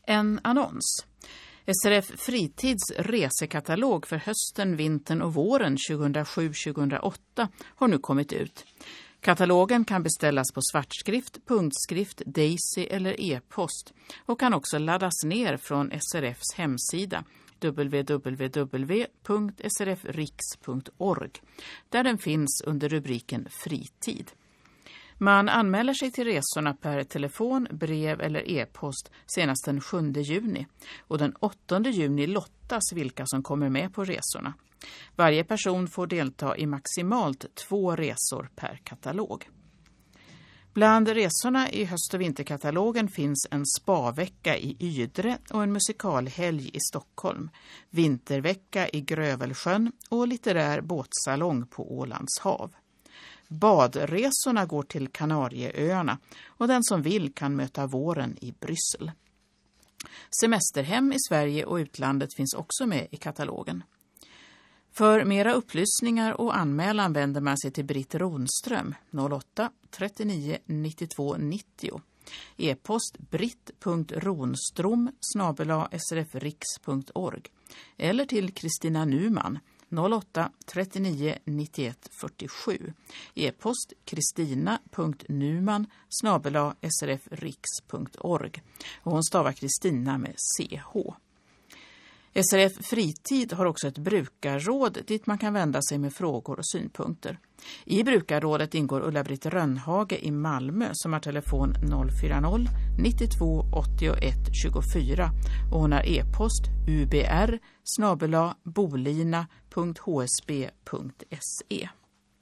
En annons. SRF Fritids resekatalog för hösten, vintern och våren 2007-2008 har nu kommit ut. Katalogen kan beställas på svartskrift, punktskrift, Daisy eller e-post och kan också laddas ner från SRFs hemsida www.srfriks.org där den finns under rubriken Fritid. Man anmäler sig till resorna per telefon, brev eller e-post senast den 7 juni och den 8 juni lottas vilka som kommer med på resorna. Varje person får delta i maximalt 2 resor per katalog. Bland resorna i höst- och vinterkatalogen finns en spavecka i Ydre och en musikalhelg i Stockholm, vintervecka i Grövelsjön och litterär båtsalong på Ålands hav. Badresorna går till Kanarieöarna och den som vill kan möta våren i Bryssel. Semesterhem i Sverige och utlandet finns också med i katalogen. För mera upplysningar och anmälan vänder man sig till Britt Ronström 08 39 92 90. E-post britt.ronstrom@srfriks.org eller till Kristina Numan 08 39 91 47. E-post kristina.numan@srfriks.org. Och hon stavar Kristina med CH. SRF Fritid har också ett brukarråd dit man kan vända sig med frågor och synpunkter. I brukarrådet ingår Ulla-Britt Rönnhage i Malmö som har telefon 040 92 81 24 och hon har e-post ubr@bolina.hsb.se.